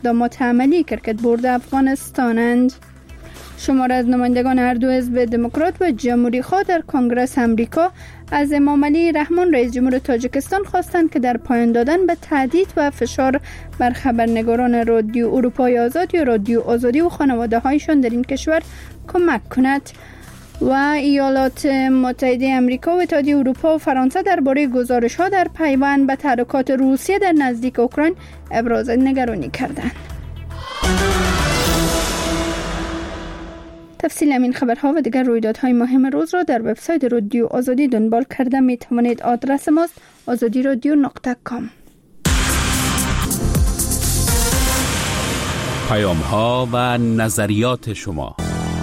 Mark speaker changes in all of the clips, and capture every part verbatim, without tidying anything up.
Speaker 1: اقدامات عملی کرکت بورد افغانستانند. شمار از نمایندگان هر دو حزب دموکرات و جمهوری خواه در کنگره امریکا از امام علی رحمان رئیس جمهور تاجیکستان خواستند که در پایان دادن به تهدید و فشار بر خبرنگاران رادیو اروپای آزاد یا رادیو آزادی و خانواده هایشان در این کشور کمک کند. و ایالات متحده آمریکا و اتحادیه اروپا و فرانسه درباره گزارش‌ها در پیوند به تحرکات روسیه در نزدیک اوکراین ابراز نگرانی کردند. تفصیل همین خبرها و دیگر رویدادهای مهم روز را در وبسایت رادیو آزادی دنبال کرده می توانید. آدرس ماست آزادی رادیو نقطه کام.
Speaker 2: پیام‌ها و نظریات شما.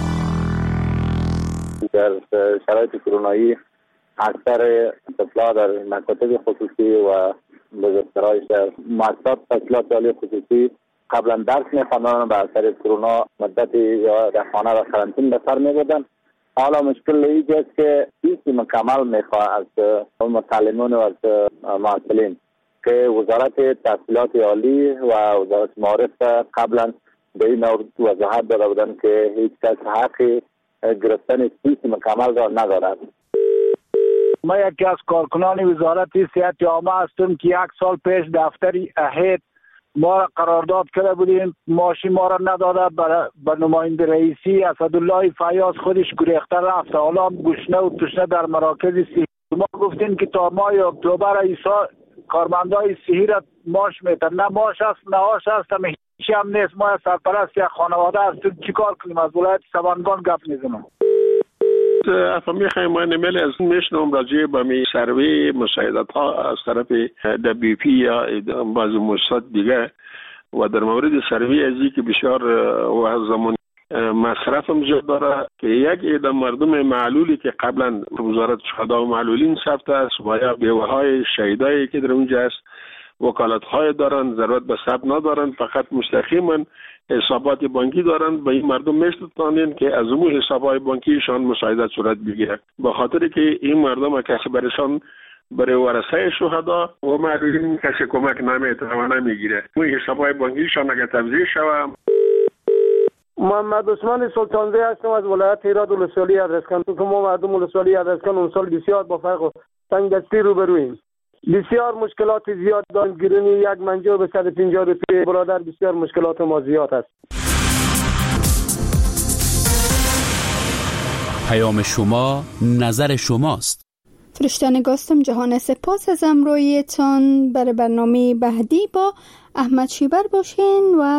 Speaker 3: در شرایط کرونایی اکثر طفل‌ها در مکاتب خصوصی و بزرگسرای شهر مؤسسات تحصیلات عالی خصوصی قبلا درس می‌خواندن و به اثر کرونا مدت یا در خانه و قرنطینه به سر می‌بردن. حالا مشکل اینجاست که فیسی مکمل می‌خواد از متعلمین و از معلمین که وزارت تحصیلات عالی و وزارت معارف قبلا به این وضاحت داده بودن که هیچ کس حق گرفتن فیس مکمل را ندارد.
Speaker 4: ما یکی از کارکنان وزارت صحت عامه هستم که یک سال پیش دفتر اهید ما را قرارداد کرده بودیم، ماشین ما را نداده، به نماینده رئیسی اسدالله فیاض خودش گریخته رفت. حالا گشنه و تشنه در مراکز صحی ما گفتیم که تا ماه اکتبر ایسا کارمندای صحی را ماش میتن، نه ماش است نه آش است، همه هیچی هم نیست. ما سرپرست یک خانواده هستیم، چی کار کنیم؟ از ولایت سبانگان گپ میزنم.
Speaker 5: افهم میخوایم ما نمیل از میشنم راجع به می سروی مساعدت ها از طرف دبلیو پی یا بعض مؤسسات دیگه و در مورد سروی ازی که بسیار و زمان مصرف هم زیاد داره که یک عده مردم معلولی که قبلا وزارت شهدا و معلولین ثبت است و یا بیوه های شهیدایی که در اونجا است وکالت های دارن، ضرورت به ثبت ندارن، فقط مستقیما حسابات بانکی دارن. به این مردم میشتونن که از اون حسابات بانکیشان مساعدت صورت بگیره، به خاطر که این مردم کسی برشان برای ورثه شهدا و معلولین کسی کمک نمیتونه و نمیگیره. اون حسابات بانکیشان اگر تفضیح شوه.
Speaker 6: محمد عثمان سلطانزی هستم از ولایت هرات ولسوالی ادرسکن. که ما مردم ولسوالی ادرسکن اون سال بسیار با فرق و تنگ دستی روبرویم. بسیار مشکلات زیاد داریم. گرونی یک منجو به صد و پنجاه روپیه برادر، بسیار مشکلات ما زیاد است.
Speaker 2: پیام شما نظر شماست.
Speaker 1: فرشته نگاستم جهان سپاس از امرویتان. برای برنامه بعدی با احمد شیبر باشین و